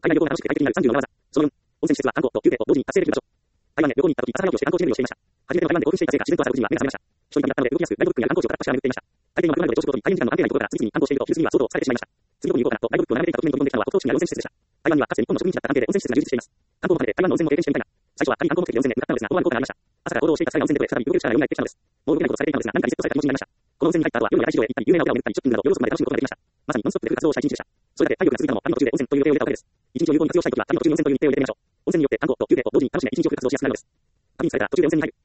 海外旅行が楽しく快適になる30の裏技。その4、温泉施設は観光と休憩と同時に達成できる場所。台湾へ旅行に行った時、朝早起きをして観光地巡りをしていました。初めての台湾で興奮していたせいか、自然と朝6時には目が覚めました。一人旅だったので動きやすく、ガイドブックや観光地を片っ端から巡っていました。大抵の車などで朝食ごとに開演時間の安定ないところから次々に観光していると、昼過ぎには相当疲れてしまいました。次どこに行こうかなとガイドブックを並べていた時目に飛び込んできたのは国土地にある温泉施設でした。台湾にはかつて日本の植民地だった関係で温泉施設が充実しています。観光も兼ねて台湾の温泉も経験してみたいな。最初は仮に観光目的で温泉へ向かったのですが、思わぬことがありました。朝から行動をしていた際は温泉で再び動ける力が蘇ってきたのです。もう動けないことされていたのですが、何かリセットされた気持ちになりました。この温泉に入った後は夜の野外市場へ行ったり、有名なお寺を巡ったり、ショッピングなど夜遅くまで楽しむことができました。まさにノンストップで活動をした一日でした。それだけ体力が続いたのも旅の途中で温泉という予定を入れたわけです。一日を有効に活用したいときは旅の途中に温泉という日程を入れてみましょう。温泉によって観光と休憩と同時に楽しめ一日を活動しやすくなるのです。旅に疲れたら途中で温泉に入る。